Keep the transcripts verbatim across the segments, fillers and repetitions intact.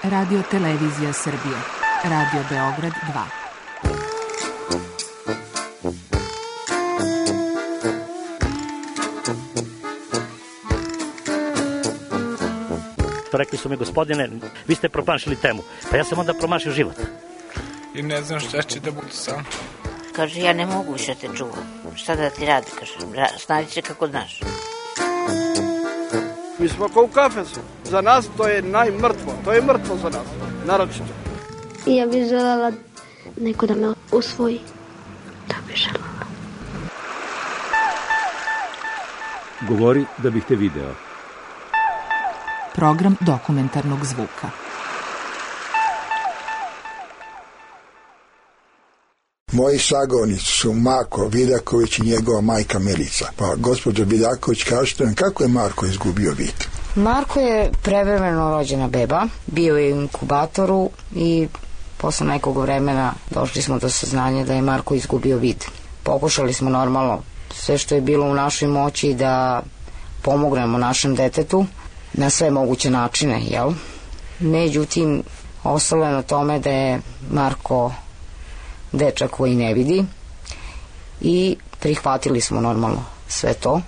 Radio Televizija Srbije, Radio Beograd dva. Rekli su mi, gospodine, vi ste promašili temu. Pa ja sam onda promašio život. I ne znam šta će da budu sam. Kaže, ja ne mogu više te čuvam. Šta da ti radi, kaže, snađi se kako znaš. Mi smo kao u kafesu. Za nas to je najmrtvo. To je mrtvo za nas, naročito. Ja bih želela neko da me usvoji. Da bih želela. Govori da bih te video. Program dokumentarnog zvuka. Moji sagovornici su Marko Vidaković i njegova majka Milica. Pa, gospođo Vidaković, kažete nam kako je Marko izgubio vid? Marko je prevremeno rođena beba, bio je u inkubatoru i posle nekog vremena došli smo do saznanja da je Marko izgubio vid. Pokušali smo normalno sve što je bilo u našoj moći da pomognemo našem detetu na sve moguće načine, jel? Međutim, ostalo je na tome da je Marko dečak koji ne vidi i prihvatili smo normalno sve to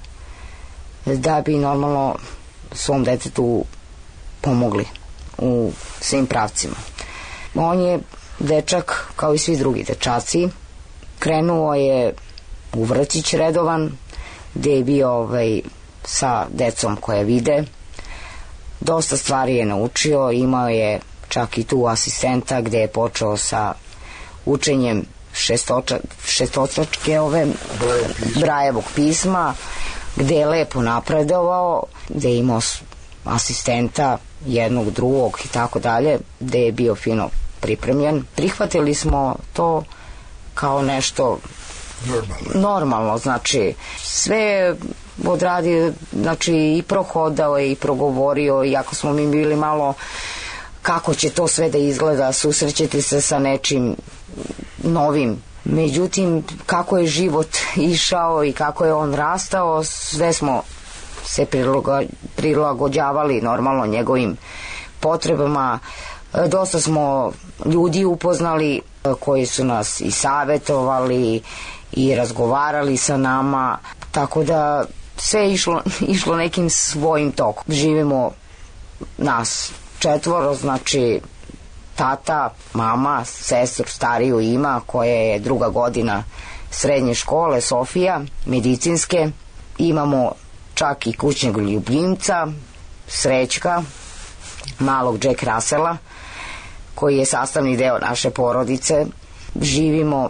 da bi normalno svom detetu pomogli u svim pravcima. On je dečak kao i svi drugi dečaci, krenuo je u vrtić redovan gde je bio ovaj, sa decom koje vide, dosta stvari je naučio, imao je čak i tu asistenta gde je počeo sa učenjem šestotočke ove Brajevog pisma, gde je lepo napredovao, gde je imao asistenta jednog, drugog i tako dalje, gde je bio fino pripremljen. Prihvatili smo to kao nešto normalno, normalno znači sve odradio, znači i prohodao je i progovorio, iako smo mi bili malo kako će to sve da izgleda, susrećete se sa nečim novim. Međutim, kako je život išao i kako je on rastao, sve smo se prilagođavali normalno njegovim potrebama. Dosta smo ljudi upoznali koji su nas i savetovali i razgovarali sa nama, tako da sve je išlo, išlo nekim svojim tokom. Živimo nas četvoro, znači tata, mama, sestru stariju ima koja je druga godina srednje škole, Sofija, medicinske. Imamo čak i kućnog ljubimca, Srećka, malog Jack Russella, koji je sastavni deo naše porodice. Živimo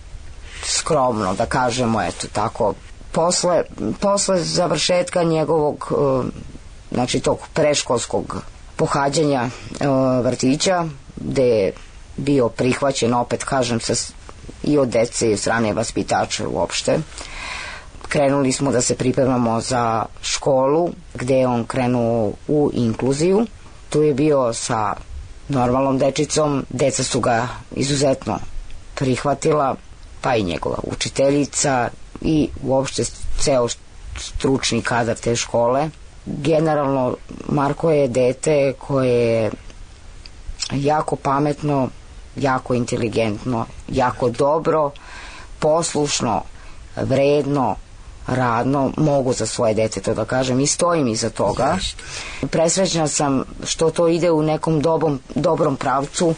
skromno, da kažemo, eto tako. Posle, posle završetka njegovog, znači tog preškolskog pohađanja vrtića, gde je bio prihvaćen, opet kažem, sa, i od dece i od strane vaspitača uopšte. Krenuli smo da se pripremamo za školu, gde je on krenuo u inkluziju. Tu je bio sa normalnom dečicom, deca su ga izuzetno prihvatila, pa i njegova učiteljica i uopšte ceo stručni kadar te škole. Generalno, Marko je dete koje je jako pametno, jako inteligentno, jako dobro, poslušno, vredno, radno, mogu za svoje dete to da kažem i stojim iza toga. Presrećna sam što to ide u nekom dobrom, dobrom pravcu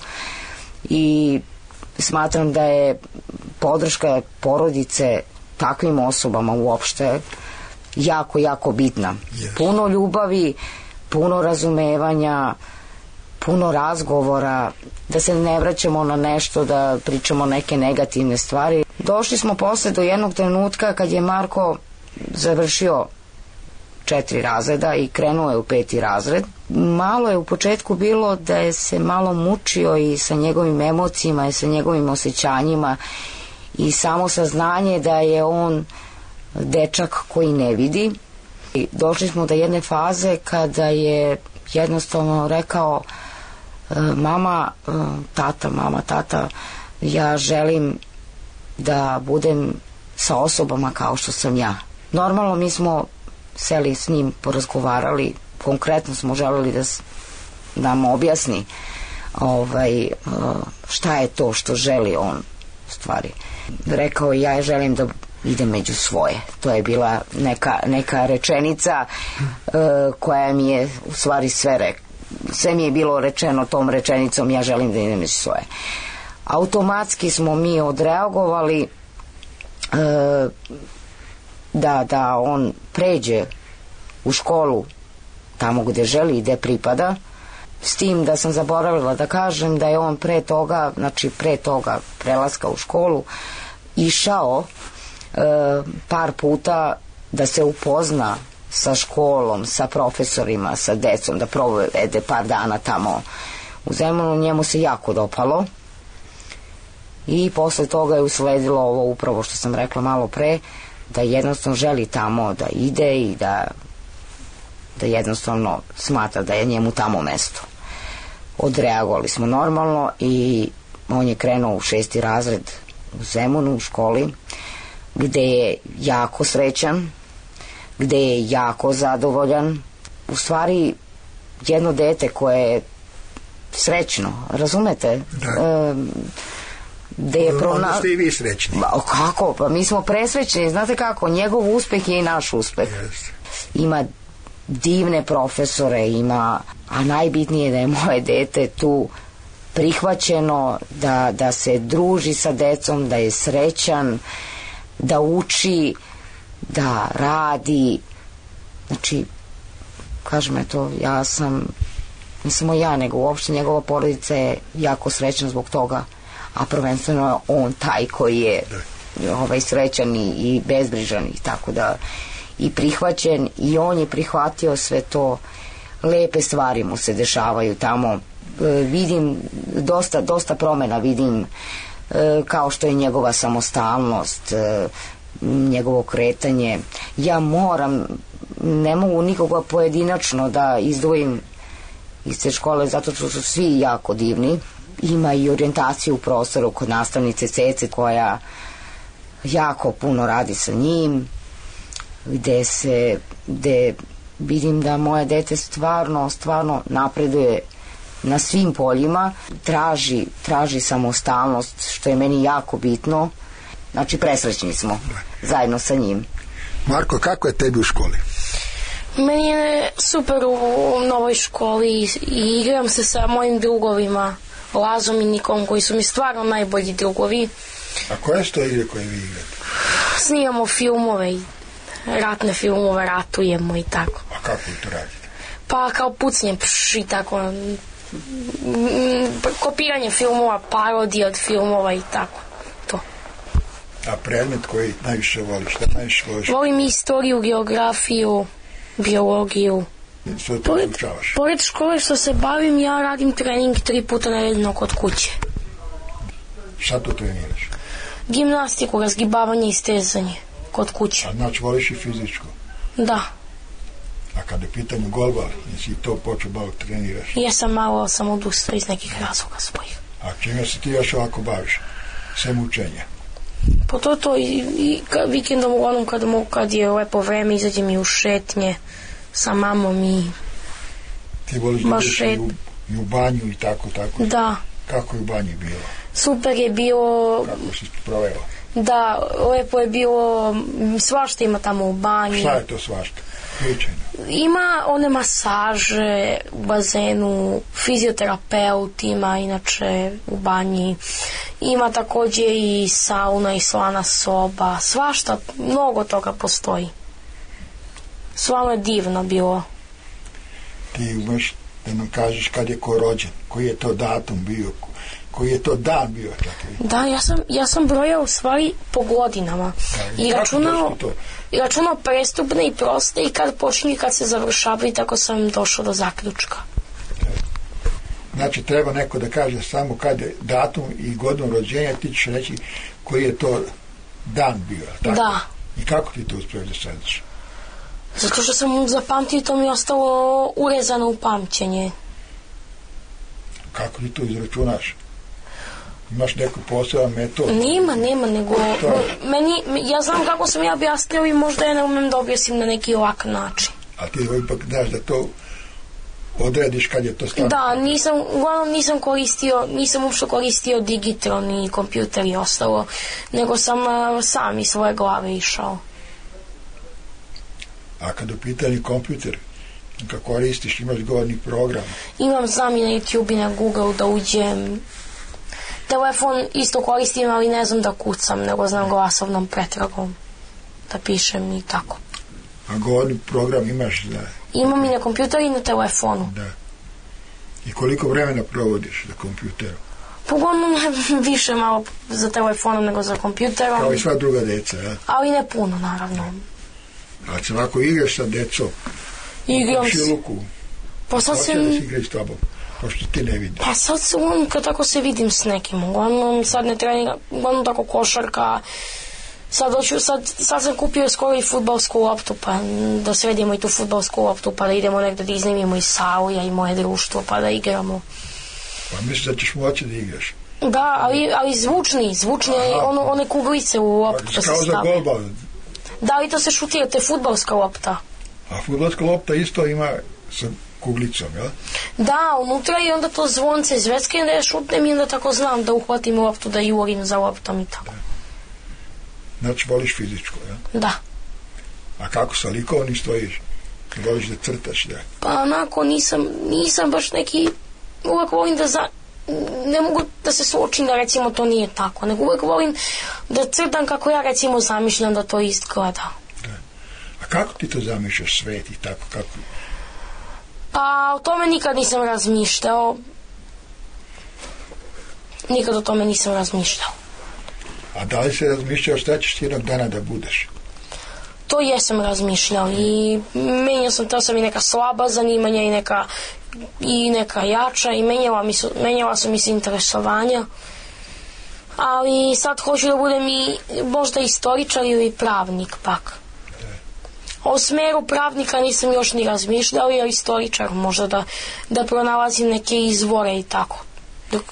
i smatram da je podrška porodice takvim osobama uopšte jako, jako bitna. Puno ljubavi, puno razumevanja, puno razgovora, da se ne vraćamo na nešto, da pričamo neke negativne stvari. Došli smo posle do jednog trenutka kad je Marko završio četiri razreda i krenuo je u peti razred. Malo je u početku bilo da je se malo mučio i sa njegovim emocijama i sa njegovim osjećanjima i samo saznanje da je on dečak koji ne vidi. I došli smo do jedne faze kada je jednostavno rekao mama, tata, mama, tata, ja želim da budem sa osobama kao što sam ja. Normalno mi smo seli s njim, porazgovarali, konkretno smo želeli da nam objasni ovaj, šta je to što želi on stvari. Rekao, ja želim da idem među svoje. To je bila neka, neka rečenica uh, koja mi je u stvari sve rekla. Sve mi je bilo rečeno tom rečenicom, ja želim da idem među svoje. Automatski smo mi odreagovali uh, da, da on pređe u školu tamo gde želi i gde pripada, s tim da sam zaboravila da kažem da je on pre toga, znači pre toga prelaska u školu, išao e, par puta da se upozna sa školom, sa profesorima, sa decom, da provede par dana tamo u Zemunu. Njemu se jako dopalo i posle toga je usledilo ovo upravo što sam rekla malo pre, da jednostavno želi tamo da ide i da da jednostavno smatra da je njemu tamo mesto. Odreagovali smo normalno i on je krenuo u šesti razred u Zemunu u školi, gde je jako srećan, gde je jako zadovoljan. U stvari jedno dete koje je srećno, razumete? Da. E, gde je prona... Onda ste i vi srećni. Ba, kako? Pa mi smo presrećni, znate kako? Njegov uspeh je i naš uspeh. Yes. Ima divne profesore, ima, a najbitnije je da je moje dete tu prihvaćeno, da, da se druži sa decom, da je srećan, da uči, da radi. Znači, kažem, eto, ja sam, ne samo ja, nego uopšte njegova porodica je jako srećna zbog toga, a prvenstveno je on taj koji je ovaj, srećan i, i bezbrižan i tako da i prihvaćen, i on je prihvatio sve to. Lepe stvari mu se dešavaju tamo. E, vidim dosta, dosta promena vidim, e, kao što je njegova samostalnost, e, njegovo kretanje. Ja moram, ne mogu nikoga pojedinačno da izdvojim iz te škole, zato što su svi jako divni. Ima i orijentaciju u prostoru kod nastavnice Cece koja jako puno radi sa njim, gde se, gde vidim da moje dete stvarno, stvarno napreduje na svim poljima, traži, traži samostalnost, što je meni jako bitno. Znači, presrećni smo zajedno sa njim. Marko, kako je tebi u školi? Meni je super u novoj školi i igram se sa mojim drugovima, Lazom i Nikom, koji su mi stvarno najbolji drugovi. A koje su to igre koje vi igrate? Snimamo filmove i ratne filmove, ratujemo i tako. A kako vi to radite? Pa kao pucnje pš i tako, kopiranje filmova, parodije od filmova i tako, to. A predmet koji najviše voliš, šta najviše voliš? Volim istoriju, geografiju, biologiju. Što to Pored, učavaš? pored škole što se bavim, ja radim trening tri puta nedeljno kod kuće. Šta to treniraš? Gimnastiku, razgibavanje i stezanje kod kuće. A znači voliš i fizičko? Da. A kada je pitanje golbal, nisi to počeo malo treniraš? Jesam malo, sam odustao iz nekih razloga svojih. A čime se ti još ovako baviš? Sem učenja? Po to to i, i ka, vikendom uglavnom kad, kad je lepo vreme izađem i u šetnje sa mamom i ti voliš da ideš i u, i u banju i tako, tako? Da. Kako je u banji bilo? Super je bilo. Kako si provela? Da, lepo je bilo, svašta ima tamo u banji. Šta je to svašta? Pričajno. Ima one masaže u bazenu, fizioterapeut ima inače u banji, ima takođe i sauna i slana soba, svašta, mnogo toga postoji. Stvarno je divno bilo. Ti umeš da nam kažeš kad je ko rođen, koji je to datum bio, koji je to dan bio? Tako. Da, ja sam, ja sam brojao u stvari po godinama. Da, i računao, i računao prestupne i proste i kad počinje i kad se završava i tako sam došao do zaključka. Znači treba neko da kaže samo kad je datum i godinu rođenja, ti ćeš reći koji je to dan bio. Tako? Da. I kako ti to uspješ da sediš? Zato što sam zapamtio, to mi je ostalo urezano u pamćenje. Kako ti to izračunaš? Imaš neku poseban metod? Nema, nema, nego meni, ja znam kako sam ja objasnio i možda ja ne umem da objasnim na neki ovak način. A ti ipak znaš da to odrediš kad je to stvarno? Da, nisam, uglavnom nisam koristio, nisam uopšte koristio Digitron i kompjuter i ostalo, nego sam uh, sam iz svoje glave išao. A kad u pitanju kompjuter, kako koristiš, imaš govorni program? Imam znam i na YouTube i na Google da uđem. Telefon isto koristim, ali ne znam da kucam, nego znam glasovnom pretragom da pišem i tako. A govorni program imaš za... Imam i na kompjuteru i na telefonu. Da. I koliko vremena provodiš za kompjuterom? Uglavnom više malo za telefonom nego za kompjuterom. Kao i sva druga deca, ja? Ali ne puno, naravno. A se ovako igraš sa decom? Igram se. Pa sad se... se... da se igraju s tobom, pošto ti ne vidiš. Pa sad se uglavnom kad tako se vidim s nekim. Uglavnom sad ne treniram, uglavnom tako košarka. Sad, hoću, sad, sad sam kupio skoro i fudbalsku loptu, pa da sredimo i tu fudbalsku loptu, pa da idemo negdje da iznajmimo i salu, ja i moje društvo, pa da igramo. Pa misliš da ćeš moći da igraš? Da, ali, ali zvučni, zvučni, ono, one kuglice u loptu. Pa, kao za golbal. Da, ali to se šutira, to je fudbalska lopta. A fudbalska lopta isto ima sa kuglicom, jel? Da, unutra i onda to zvonce zvezke, onda ja šutnem i onda tako znam da uhvatim loptu, da jurim za loptom i tako. Da. Znači, voliš fizičko, ja? Da. A kako sa likovnim stojiš? Voliš da crtaš, da? Pa onako nisam, nisam baš neki, uvijek volim da za, ne mogu da se suočim da recimo to nije tako, nego uvijek volim da crtam kako ja recimo zamišljam da to izgleda. Da. A kako ti to zamišljaš svet i tako, kako? Pa o tome nikad nisam razmišljao. Nikad o tome nisam razmišljao. A da li se razmišljao šta ćeš jednog dana da budeš? To jesam razmišljao i menjao sam, to sam i neka slaba zanimanja i neka, i neka jača i menjala, mi su, menjala su mi se interesovanja. Ali sad hoću da budem i možda istoričar ili pravnik pak. O smeru pravnika nisam još ni razmišljao, jer istoričar možda da, da pronalazim neke izvore i tako. Dok...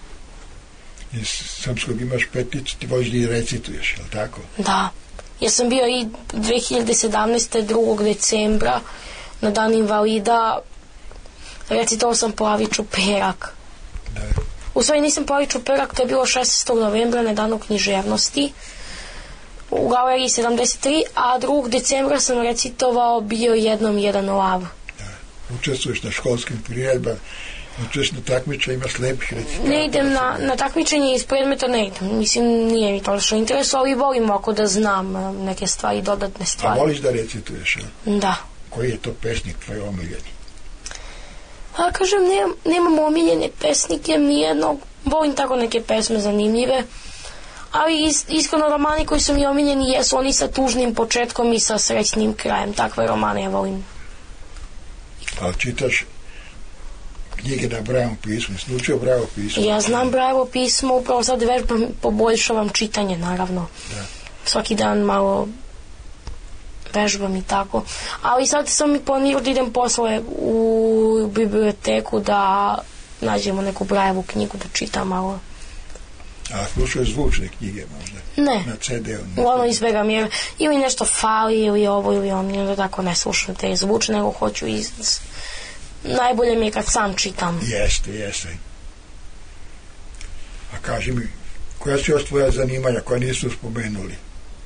Iz srpskog imaš peticu, ti voliš da i recituješ, je li tako? Da. Ja sam bio i dve hiljade sedamnaeste. drugog decembra na dan invalida, recitovao sam Plavi čuperak. Da. U stvari nisam Plavi čuperak, to je bilo šesnaestog novembra na danu književnosti u galeriji sedamdeset tri, a drugog decembra sam recitovao Bio jednom jedan lav. Da. Učestvuješ na školskim priredbama, učestvuješ na takmičenjima slepih recitatora. Ne idem na, na takmičenje iz predmeta, ne idem. Mislim, nije mi to što interesuje, ali volim ako da znam neke stvari, dodatne stvari. A voliš da recituješ, a? Da. Koji je to pesnik tvoj omiljeni? A kažem, nemam, nemam omiljene pesnike, nijednog. Volim tako neke pesme zanimljive. Ali is, iskreno romani koji su mi omiljeni jesu oni sa tužnim početkom i sa srećnim krajem. Takve romane ja volim. Ali čitaš knjige na Brajevom pismu, jesi naučio Brajevo pismo? Ja znam Brajevo pismo, upravo sad vežbam, poboljšavam čitanje, naravno. Da. Svaki dan malo vežbam i tako. Ali sad sam i planirao da idem posle u biblioteku da nađemo neku Brajevu knjigu da čitam malo. A slušaš zvučne knjige možda? Ne. Na ce de u? Uglavnom izbegam jer ili nešto fali ili ovo ili ono, onda tako ne slušam te zvučne, nego hoću iz... Najbolje mi je kad sam čitam. Jeste, jeste. A kaži mi, koja su još tvoja zanimanja koja nisu spomenuli?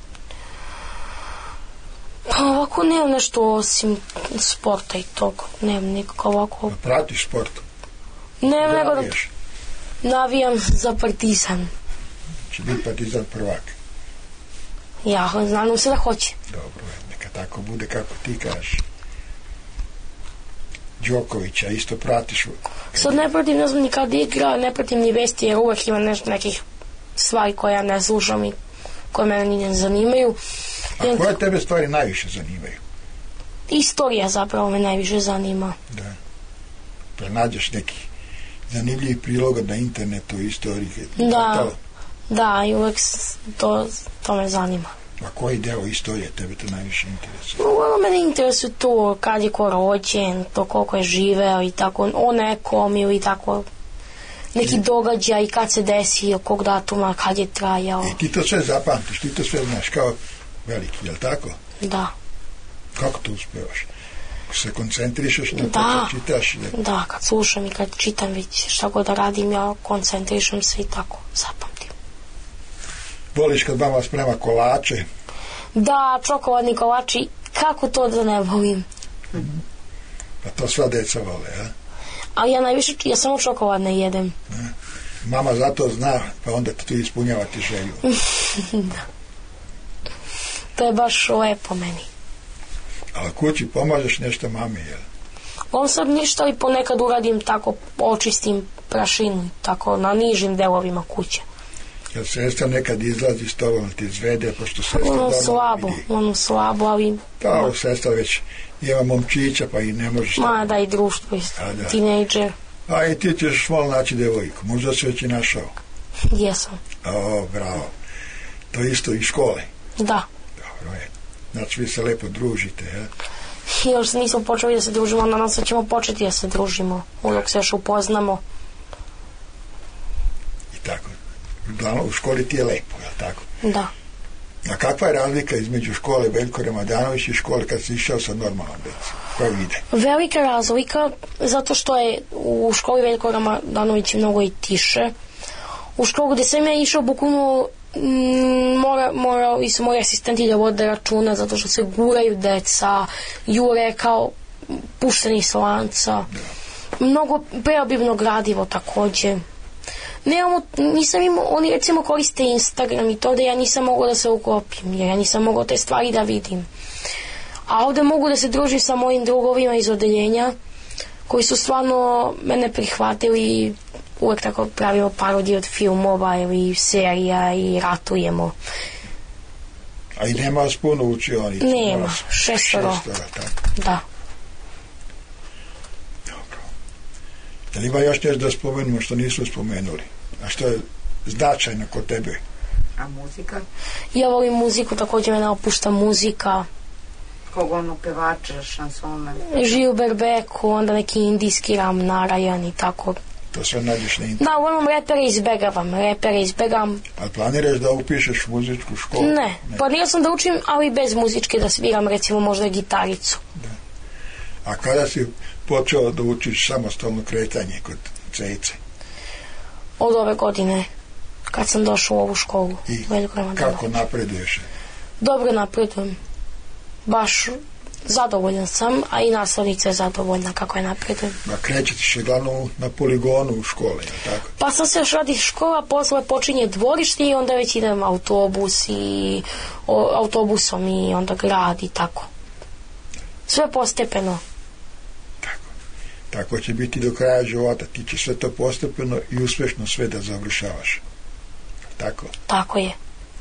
Pa ovako nemam nešto osim sporta i toga. Nemam nikako ovako... Da pratiš sport? Ne, nego da navijaš? Navijam za Partizan. Će biti Partizan prvak? Ja, znam se da hoće. Dobro, neka tako bude kako ti kažeš. Đokovića isto pratiš? Sad ne pratim, ne znam ni kad igra, ne pratim ni vesti jer uvek ima nešto nekih stvari koje ja ne slušam i koje mene ni ne zanimaju. A koje tebe stvari najviše zanimaju? Istorija zapravo me najviše zanima. Da. Pa nađeš neki zanimljivi priloga na internetu istorike? Da, da, i uvek to, to me zanima. A koji deo istorije tebe to najviše interesuje? Uglavnom mene interesuje to kad je ko rođen, to koliko je živeo i tako, o nekom ili tako neki I... događaj, kad se desio, kog datuma, kad je trajao. I ti to sve zapamtiš, ti to sve znaš kao veliki, jel tako? Da. Kako to uspevaš? Se koncentrišeš na to Da. kad čitaš? Je. Da, kad slušam i kad čitam već šta god da radim, ja koncentrišem se i tako zapamtim. Voliš kad mama sprema kolače? Da, čokoladni kolači, kako to da ne volim? Pa to sva deca vole, a? A ja najviše, ja samo čokoladne jedem. Ne? Mama zato zna, pa onda ti ispunjava ti želju. Da. To je baš lepo meni. Ali kući pomažeš nešto mami, jel? On sad ništa, ali ponekad uradim tako, očistim prašinu, tako na nižim delovima kuće. Jel sestra nekad izlazi s tobom, ti izvede, pošto sestra Ono doma slabo, vidi. ono slabo, ali... Da, ovo sestra već ima momčića, pa i ne možeš... Ma da, i društvo, i A, da. tinejdžer. A i ti ćeš vol naći devojku, možda se već i našao. Jesam. O, bravo. To isto i škole. Da. Dobro je. Znači vi se lepo družite, je? Još nismo počeli da se družimo, nadam se ćemo početi da se družimo, dok se još upoznamo. I tako. Uglavnom, u školi ti je lepo, je tako? Da. A kakva je razlika između škole Veljko Ramadanović i škole kad si išao sa normalnom decom? Koja vide? Velika razlika, zato što je u školi Veljko Ramadanović mnogo i tiše. U školu gde sam ja išao, bukvalno mora, morali su moji asistenti da vode računa, zato što se guraju deca, jure kao pušteni s lanca. Mnogo preobimno gradivo takođe. Nemamo, nisam imao, oni recimo koriste Instagram i to da ja nisam mogla da se uklopim, jer ja nisam mogla te stvari da vidim. A ovde mogu da se družim sa mojim drugovima iz odeljenja, koji su stvarno mene prihvatili i uvek tako pravimo parodije od filmova ili serija i ratujemo. A i nema vas puno učionici? Nema, šestoro. Šestora, tako. Da. Dobro. Da li ima još nešto da spomenemo što nismo spomenuli? A što je značajno kod tebe? A muzika? Ja volim muziku, takođe me napušta muzika. Kog ono pevača, šansone? Žilber Beku, onda neki indijski Ram Narayan i tako. To sve nađeš na internetu? Da, uglavnom repere izbegavam, repere izbegam. A planiraš da upišeš muzičku školu? Ne, ne. planirao sam da učim, ali bez muzičke, da sviram recimo možda gitaricu. Da. A kada si počeo da učiš samostalno kretanje kod Cejce? Od ove godine, kad sam došao u ovu školu. I Veljko kako napreduješ? Dobro napredujem. Baš zadovoljan sam, a i nastavnica je zadovoljna kako je napredujem. Ma krećete se glavno na poligonu u škole, je tako? Pa sam se još radi škola, posle počinje dvorište i onda već idem autobus i o, autobusom i onda grad i tako. Sve postepeno. Tako. Tako će biti do kraja života. Ti će sve to postepeno i uspešno sve da završavaš. Tako? Tako je.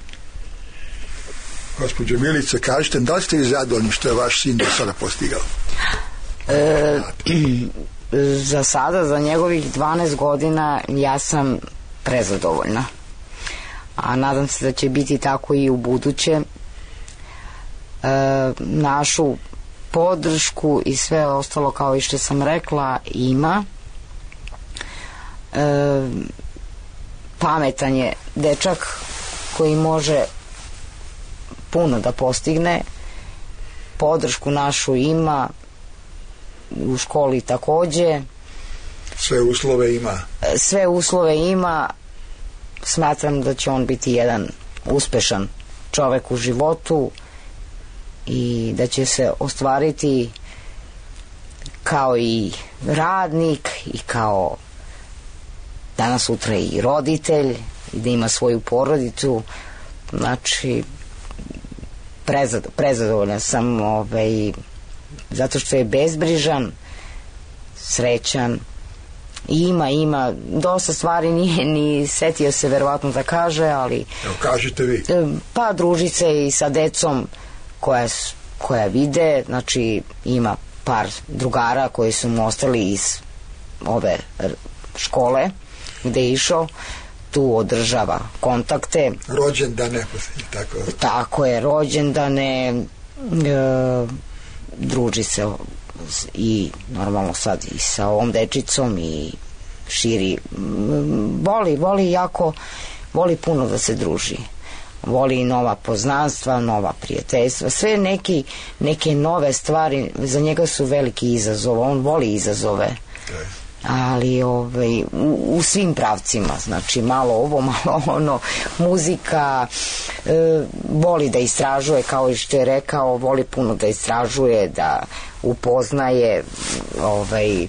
Gospođo Milice, kažete, da li ste vi zadovoljni što je vaš sin do sada postigao? E, za sada, za njegovih dvanaest godina, ja sam prezadovoljna. A nadam se da će biti tako i u buduće. E, našu podršku i sve ostalo, kao i što sam rekla, ima. E, pametan je dečak koji može puno da postigne, podršku našu ima, u školi takođe. Sve uslove ima. Sve uslove ima, smatram da će on biti jedan uspešan čovek u životu i da će se ostvariti kao i radnik i kao danas sutra i roditelj i da ima svoju porodicu. Znači prezad, prezadovoljna sam ovaj, zato što je bezbrižan, srećan, ima, ima dosta stvari, nije ni setio se verovatno da kaže, ali evo kažete vi. Pa druži se i sa decom koja, koja vide, znači ima par drugara koji su mu ostali iz ove škole gde je išao, tu održava kontakte. Rođendane, tako. Tako je, rođendane, e, druži se i normalno sad i sa ovom dečicom i širi, voli, voli jako, voli puno da se druži. voli nova poznanstva, nova prijateljstva, sve neki, neke nove stvari, za njega su veliki izazov, on voli izazove, ali ovaj, u, u svim pravcima, znači malo ovo, malo ono, muzika, e, voli da istražuje, kao i što je rekao, voli puno da istražuje, da upoznaje, ovaj, e,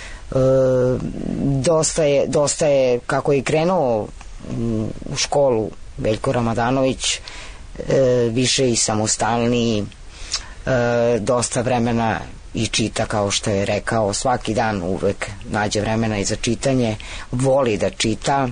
dosta je, dosta je, kako je krenuo u školu Veljko Ramadanović, e, više i samostalniji, e, dosta vremena i čita, kao što je rekao, svaki dan uvek nađe vremena i za čitanje, voli da čita.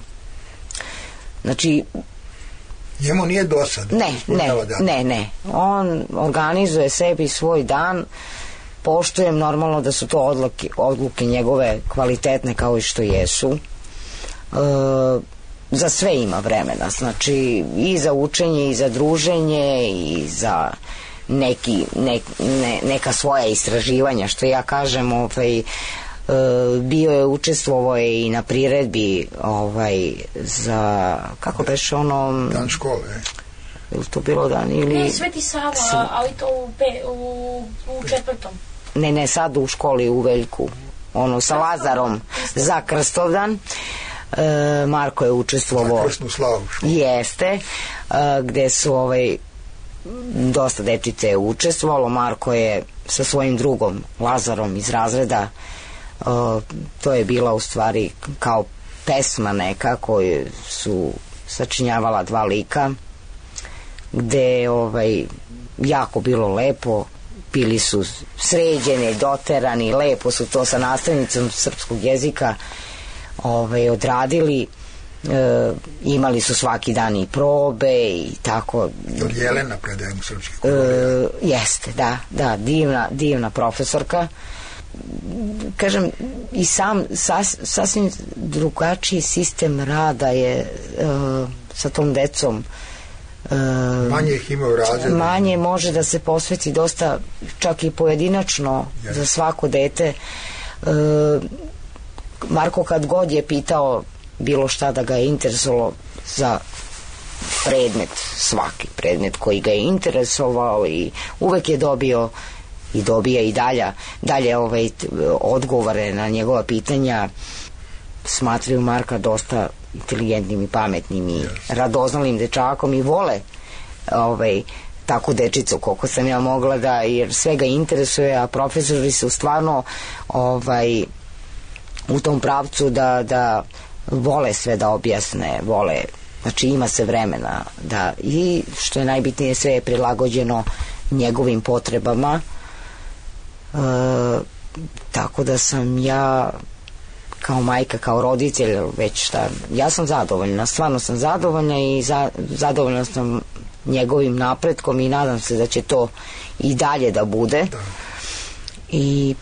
Znači, njemu nije dosadno. Ne, ne, ne, ne. On organizuje sebi svoj dan, poštujem normalno da su to odluke, odluke njegove kvalitetne kao i što jesu. E, za sve ima vremena, znači i za učenje, i za druženje, i za neki, ne, ne, neka svoja istraživanja, što ja kažem, ovaj, e, bio je, učestvovao je i na priredbi, ovaj, za, kako beše ono... Dan škole, je? Ili to bilo dan, ili... Ne, Sveti Sava, S... ali to u, pe, u, u četvrtom. Ne, ne, sad u školi u Veljku, ono, sa Lazarom, za Krstovdan. E, Marko je učestvovao... Za krsnu slavu. Jeste, e, gde su, ovaj, dosta dečice učestvovalo. Marko je sa svojim drugom Lazarom iz razreda, uh, to je bila u stvari kao pesma neka koju su sačinjavala dva lika, gde ovaj, jako bilo lepo, bili su sređeni, doterani, lepo su to sa nastavnicom srpskog jezika ovaj, odradili. E, imali su svaki dan i probe i tako. Od Jelena predajem srpski govor. E, jeste, da, da, divna, divna profesorka. Kažem, i sam sas, sasvim drugačiji sistem rada je e, sa tom decom. E, manje ih ima u razredu. Manje može da se posveti dosta, čak i pojedinačno, yes, za svako dete. E, Marko kad god je pitao bilo šta da ga je interesovalo za predmet, svaki predmet koji ga je interesovao, i uvek je dobio i dobija i dalje, dalje ovaj, odgovore na njegova pitanja. Smatraju Marka dosta inteligentnim i pametnim i radoznalim dečakom i vole ovaj, takvu dečicu koliko sam ja mogla da, jer sve ga interesuje, a profesori su stvarno ovaj, u tom pravcu da, da vole sve da objasne, vole, znači ima se vremena da, i što je najbitnije, sve je prilagođeno njegovim potrebama, e, tako da sam ja kao majka, kao roditelj, već šta, ja sam zadovoljna, stvarno sam zadovoljna i za, zadovoljna sam njegovim napretkom i nadam se da će to i dalje da bude. Da. I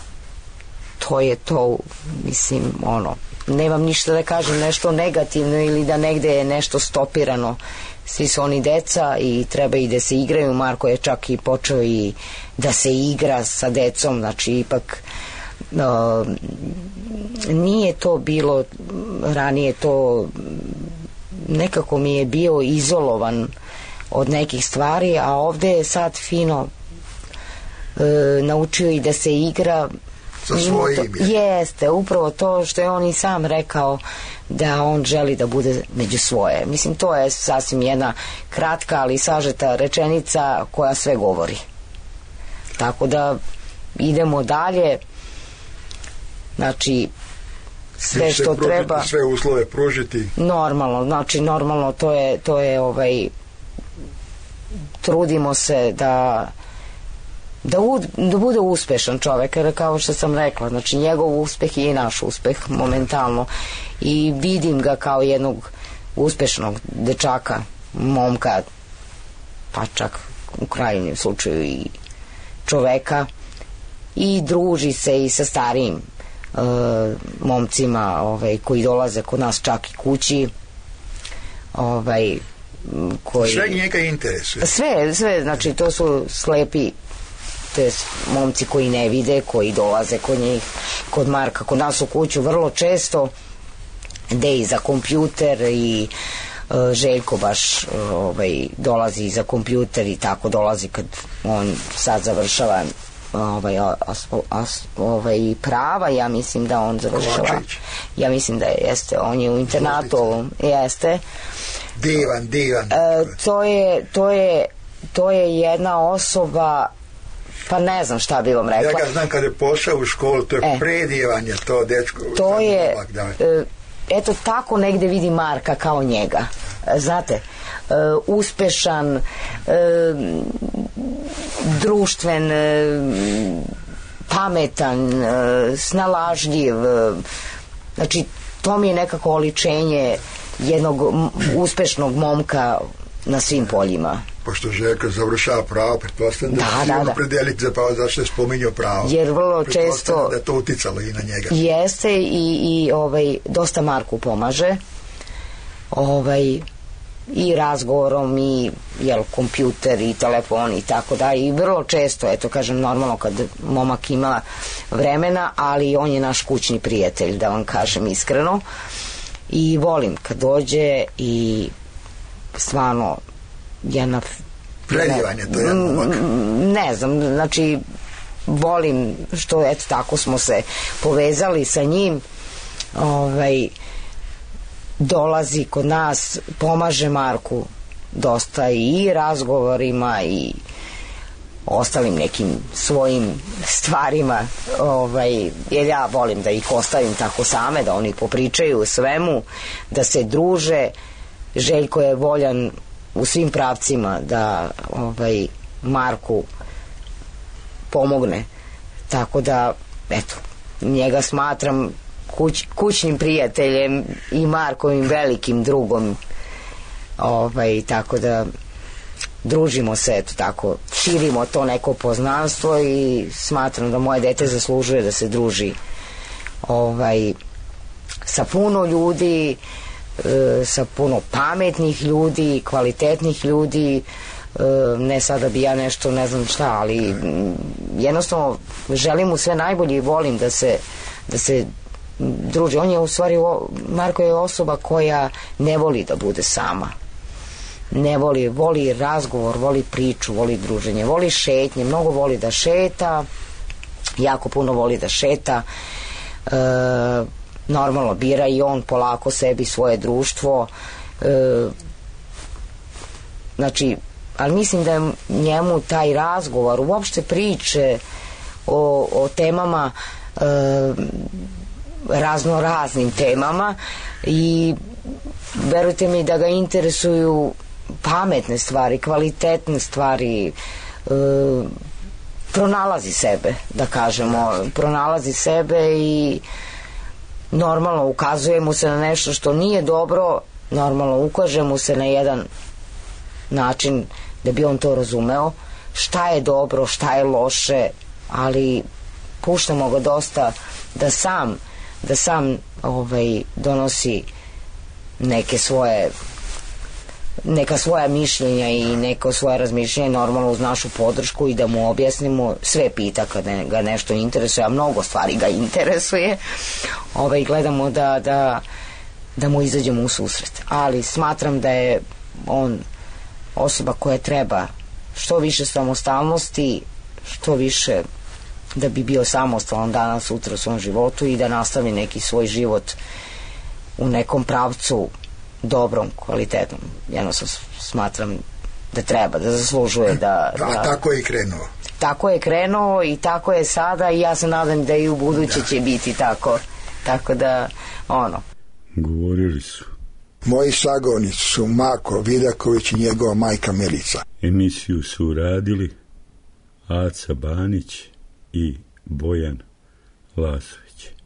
to je to, mislim, ono, nemam ništa da kažem nešto negativno ili da negde je nešto stopirano. Svi su oni deca i treba i da se igraju. Marko je čak i počeo i da se igra sa decom, znači ipak uh, nije to bilo ranije, to nekako mi je bio izolovan od nekih stvari, a ovde je sad fino uh, naučio i da se igra sa svojim. Jeste, upravo to što je on i sam rekao, da on želi da bude među svoje. Mislim, to je sasvim jedna kratka, ali sažeta rečenica koja sve govori. Tako da idemo dalje. Znači, sve što pružiti, treba, sve uslove pružiti. Normalno, znači normalno to je, to je ovaj, trudimo se da Da, u, da bude uspešan čovek, jer kao što sam rekla, znači njegov uspeh je i naš uspeh momentalno, i vidim ga kao jednog uspešnog dečaka, momka, pa čak u krajnjem slučaju i čoveka, i druži se i sa starijim uh, momcima ovaj, koji dolaze kod nas čak i kući, ovaj, koji... Sve njega interesuje. Sve, sve, znači to su slepi, to je momci koji ne vide, koji dolaze kod njih, kod Marka, kod nas u kuću vrlo često, gde i za kompjuter i Željko baš ovaj, dolazi za kompjuter i tako dolazi kad on sad završava ovaj, as, as, ovaj, prava, ja mislim da on završava, ja mislim da jeste, on je u internatu ovom, jeste. Divan, divan. E, to je, to je, to je jedna osoba, pa ne znam šta bi vam rekla. Ja ga znam kad je pošao u školu, to je e, predivan je to dečko. To je, e, eto tako negde vidi Marka kao njega. Znate, e, uspešan, e, društven, e, pametan, e, snalažljiv, e, znači to mi je nekako oličenje jednog uspešnog momka na svim poljima. Pošto Željko završava pravo, pretpostavljam da, da, da, da. predeliti za pravo, zašto je spominjao pravo. Jer vrlo često da je to uticalo i na njega. Jeste i, i ovaj, dosta Marku pomaže ovaj, i razgovorom i jel, kompjuter i telefon i tako da, i vrlo često, eto kažem, normalno kad momak ima vremena, ali on je naš kućni prijatelj, da vam kažem iskreno, i volim kad dođe i stvarno jedna predivanje, to je jedan ne znam, znači volim što eto tako smo se povezali sa njim, ovaj dolazi kod nas, pomaže Marku dosta i razgovorima i ostalim nekim svojim stvarima, ovaj, jer ja volim da ih ostavim tako same, da oni popričaju o svemu, da se druže. Željko je voljan u svim pravcima da ovaj, Marku pomogne, tako da eto, njega smatram kuć, kućnim prijateljem i Markovim velikim drugom, ovaj, tako da družimo se, eto tako, širimo to neko poznanstvo i smatram da moje dete zaslužuje da se druži ovaj, sa puno ljudi, sa puno pametnih ljudi, kvalitetnih ljudi, ne sada bi ja nešto ne znam šta, ali jednostavno želim mu sve najbolje i volim da se da se druži. On je u stvari, Marko je osoba koja ne voli da bude sama, ne voli, voli razgovor, voli priču, voli druženje, voli šetnje, mnogo voli da šeta, jako puno voli da šeta, e, normalno bira i on polako sebi svoje društvo, e, znači, ali mislim da je njemu taj razgovor, uopšte priče o, o temama, e, razno raznim temama, i verujte mi da ga interesuju pametne stvari, kvalitetne stvari, e, pronalazi sebe, da kažemo, pronalazi sebe i normalno ukazuje mu se na nešto što nije dobro, normalno ukaže mu se na jedan način da bi on to razumeo, šta je dobro, šta je loše, ali puštamo ga dosta da sam da sam ovaj, donosi neke svoje neka svoja mišljenja i neko svoje razmišljenje, normalno uz našu podršku, i da mu objasnimo, sve pita kad ne, ga nešto interesuje, a mnogo stvari ga interesuje, ovaj, gledamo da, da, da mu izađemo u susret, ali smatram da je on osoba koja treba što više samostalnosti, što više da bi bio samostalan danas sutra u svom životu i da nastavi neki svoj život u nekom pravcu dobrom, kvalitetnom. Jednostavno smatram da treba, da zaslužuje da... A da, tako je i krenuo. Tako je krenuo i tako je sada, i ja se nadam da i u buduće da. će biti tako. Tako da, ono... Govorili su. Moji sagovornici su Mako Vidaković i njegova majka Milica. Emisiju su uradili Aca Banić i Bojan Lasović.